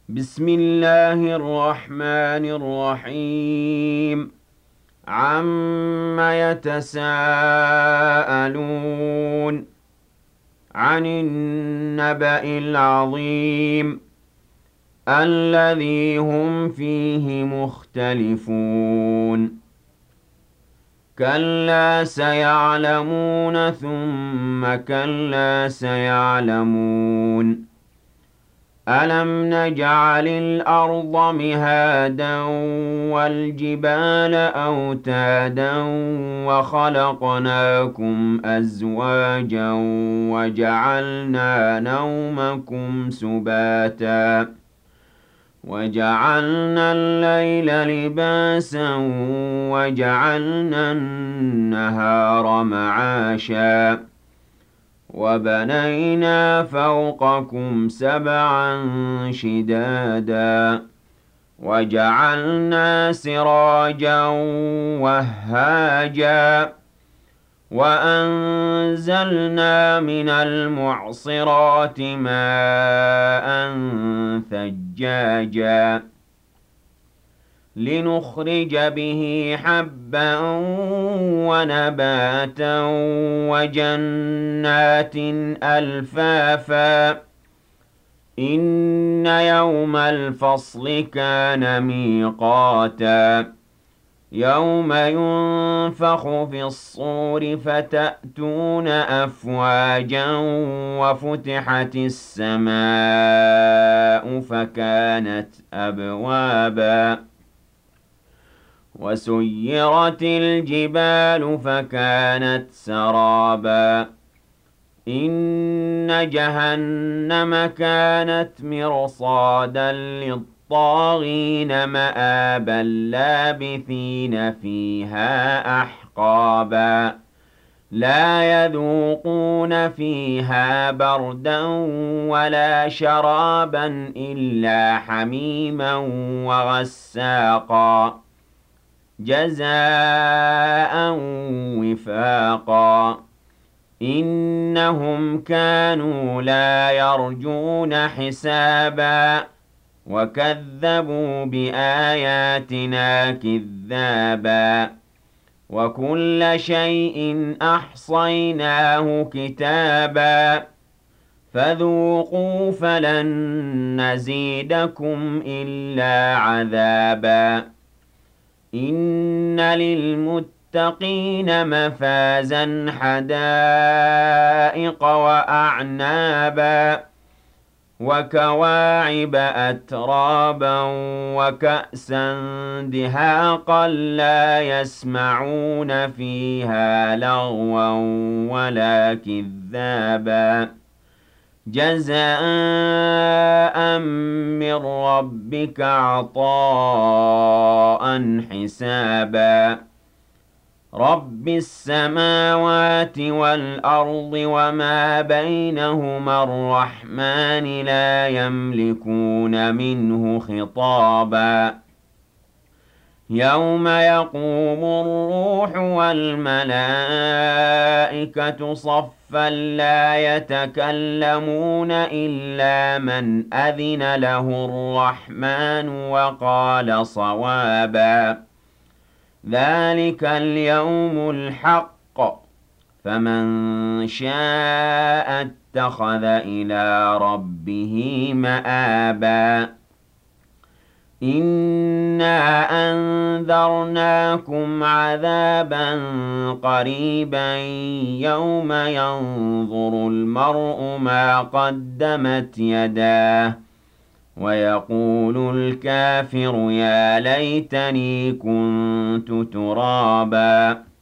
بسم الله الرحمن الرحيم. عم يتساءلون عن النبأ العظيم الذي هم فيه مختلفون. كلا سيعلمون ثم كلا سيعلمون. ألم نجعل الأرض مهادا والجبال أوتادا وخلقناكم أزواجا وجعلنا نومكم سباتا وجعلنا الليل لباسا وجعلنا النهار معاشا وبنينا فوقكم سبعا شدادا وجعلنا سراجا وهاجا وأنزلنا من المعصرات ماء ثجاجا لنخرج به حبا ونباتا وجنات ألفافا. إن يوم الفصل كان ميقاتا يوم ينفخ في الصور فتأتون أفواجا وفتحت السماء فكانت أبوابا وسيرت الجبال فكانت سرابا. إن جهنم كانت مرصادا للطاغين مآبا لابثين فيها أحقابا لا يذوقون فيها بردا ولا شرابا إلا حميما وغساقا جزاء وفاقا. إنهم كانوا لا يرجون حسابا وكذبوا بآياتنا كذابا وكل شيء أحصيناه كتابا فذوقوا فلن نزيدكم إلا عذابا. إن للمتقين مفازا حدائق وأعنابا وكواعب أترابا وكأسا دهاقا لا يسمعون فيها لغوا ولا كذابا جزاء من ربك عطاء حسابا. رب السماوات والأرض وما بينهما الرحمن لا يملكون منه خطابا. يوم يقوم الروح والملائكة صفا لا يتكلمون إلا من أذن له الرحمن وقال صوابا. ذلك اليوم الحق فمن شاء اتخذ إلى ربه مآبا. إنا أنذرناكم عذابا قريبا يوم ينظر المرء ما قدمت يداه ويقول الكافر يا ليتني كنت ترابا.